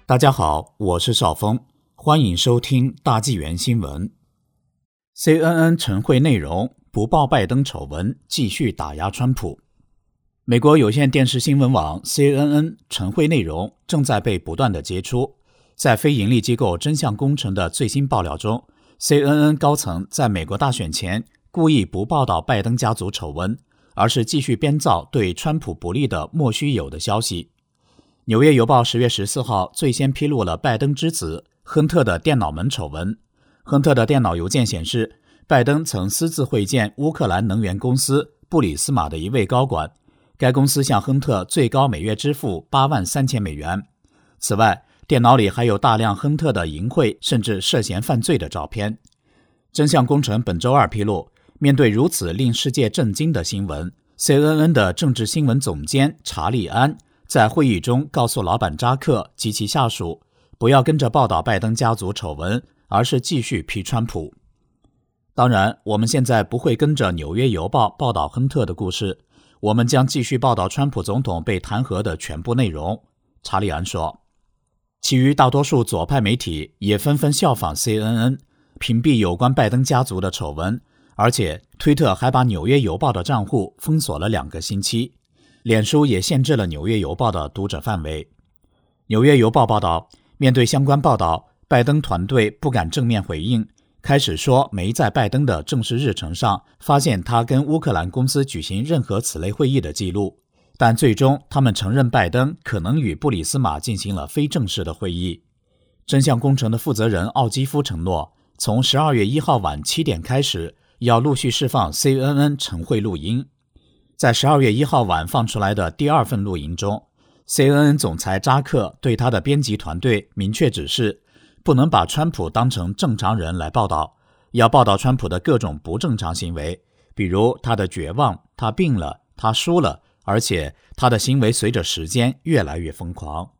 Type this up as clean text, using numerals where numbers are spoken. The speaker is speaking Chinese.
大家好，我是邵峰，欢迎收听大纪元新闻。CNN 晨会内容不报拜登丑闻，继续打压川普。美国有线电视新闻网 CNN 晨会内容正在被不断的揭出。在非营利机构真相工程的最新爆料中， CNN 高层在美国大选前故意不报道拜登家族丑闻，而是继续编造对川普不利的莫须有的消息。纽约邮报10月14号最先披露了拜登之子亨特的电脑门丑闻。亨特的电脑邮件显示，拜登曾私自会见乌克兰能源公司布里斯马的一位高管，该公司向亨特最高每月支付$83,000。此外，电脑里还有大量亨特的淫秽甚至涉嫌犯罪的照片。真相工程本周二披露，面对如此令世界震惊的新闻， CNN 的政治新闻总监查理安在会议中告诉老板扎克及其下属，不要跟着报道拜登家族丑闻，而是继续批川普。当然，我们现在不会跟着纽约邮报报道亨特的故事，我们将继续报道川普总统被弹劾的全部内容，查理安说。其余大多数左派媒体也纷纷效仿 CNN， 屏蔽有关拜登家族的丑闻，而且推特还把纽约邮报的账户封锁了2个星期。脸书也限制了纽约邮报的读者范围。纽约邮报报道，面对相关报道，拜登团队不敢正面回应，开始说没在拜登的正式日程上发现他跟乌克兰公司举行任何此类会议的记录，但最终他们承认拜登可能与布里斯马进行了非正式的会议。真相工程的负责人奥基夫承诺，从12月1号晚7点开始，要陆续释放 CNN 晨会录音。在12月1号晚放出来的第2份录音中， CNN 总裁扎克对他的编辑团队明确指示，不能把川普当成正常人来报道，要报道川普的各种不正常行为，比如他的绝望，他病了，他输了，而且他的行为随着时间越来越疯狂。